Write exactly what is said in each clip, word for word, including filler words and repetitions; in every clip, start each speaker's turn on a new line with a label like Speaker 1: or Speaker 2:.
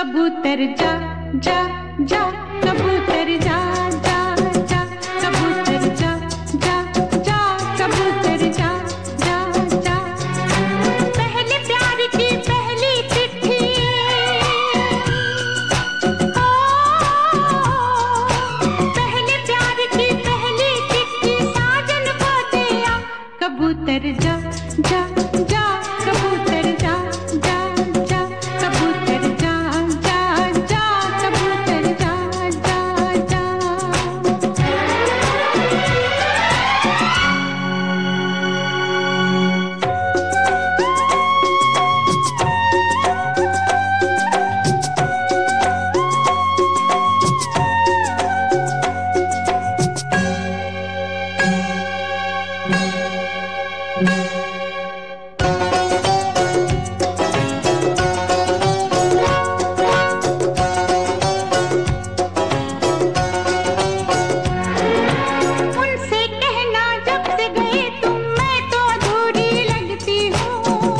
Speaker 1: कबूतर जा जा जा, कबूतर जा जा जा, कबूतर जा जा जा, कबूतर जा जा जा। पहले प्यार की पहली चिट्ठी, ओ पहले प्यार की पहली चिट्ठी साजन को दिया। कबूतर जा जा जा, कबूतर जा जा जा, कबूतर जा जा जा, कबूतर जा जा जा। उनसे कहना जब से गए तुम, मैं तो अधूरी लगती हूँ।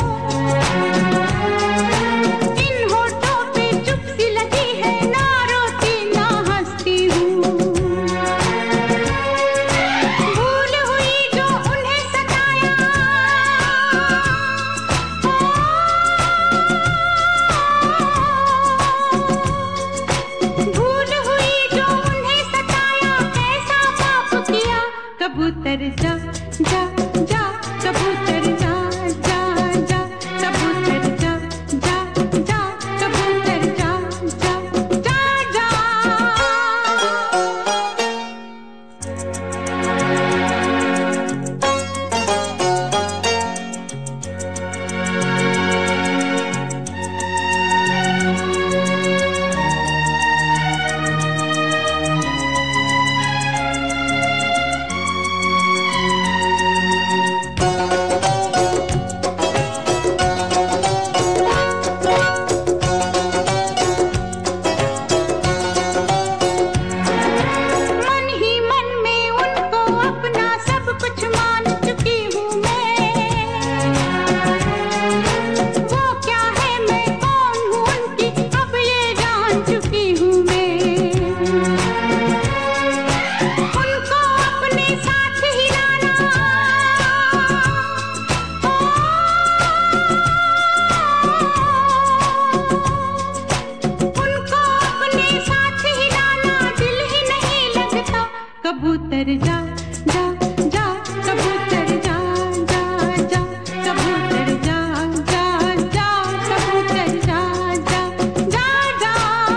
Speaker 1: इन होठों पे चुप सी लगी है, ना रोती ना हंसती हूँ। भूल हुई जो उन्हें सताया, भूल हुई जो उन्हें सताया, कैसा पाप किया। कबूतर जा जा जा, कबूतर जा जा जा, कबूतर जा जा जा, कबूतर जा जा जा जा। मन ही मन में उनको अपना सब कुछ मान चुकी हूँ मैं। वो क्या है मैं कौन हूँ उनकी, अब ये जान चुकी हूँ मैं। उनको अपने साथ हिलाना, उनको अपने साथ हिलाना दिल ही नहीं लगता। कबूतर जा जा जा, कबूतर जा जा जा, कबूतर जा जा जा, कबूतर जा जा जा जा।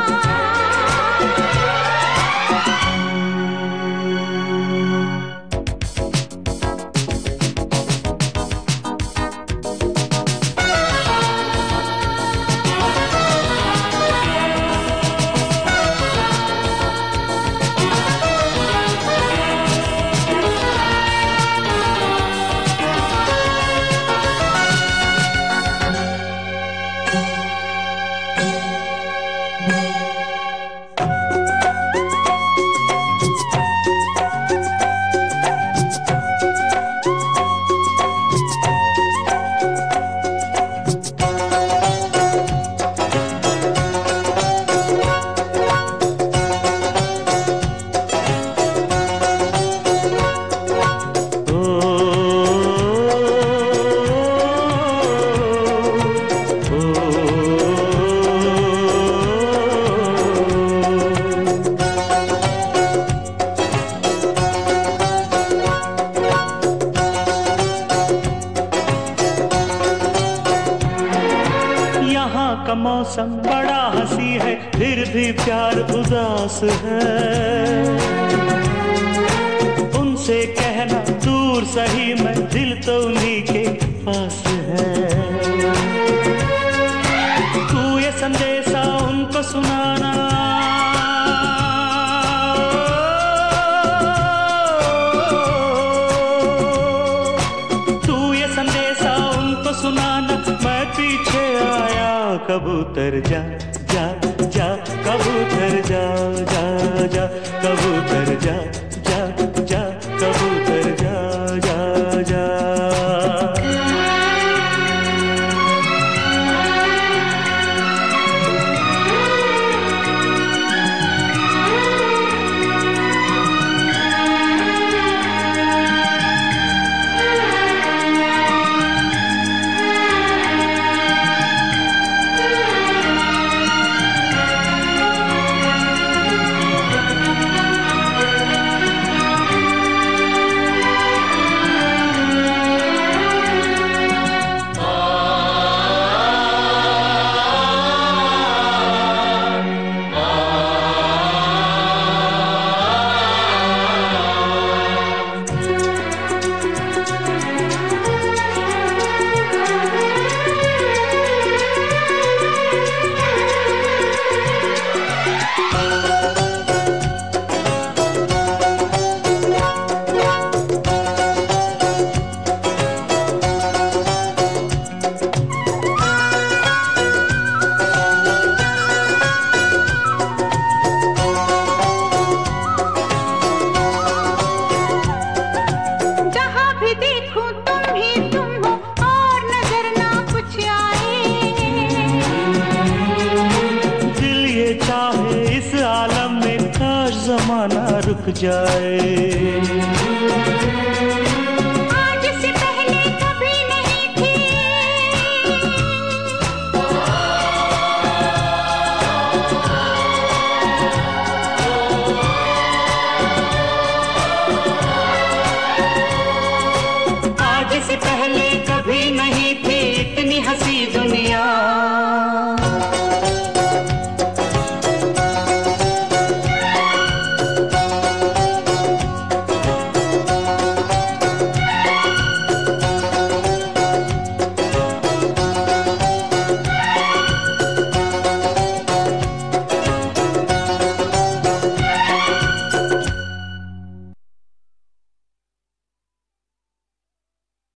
Speaker 2: यहाँ का मौसम बड़ा हंसी है, फिर भी प्यार उदास है। उनसे कहना दूर सही मैं, दिल तो उन्हीं के पास है। तू ये संदेशा उनको सुनाना, तू ये संदेशा उनको सुनाना, मैं पीछे आया। कबूतर जा जा जा, कबूतर जा जा जा, कबूतर जा जा जा, कबूतर जा जा जा। रुक जाए।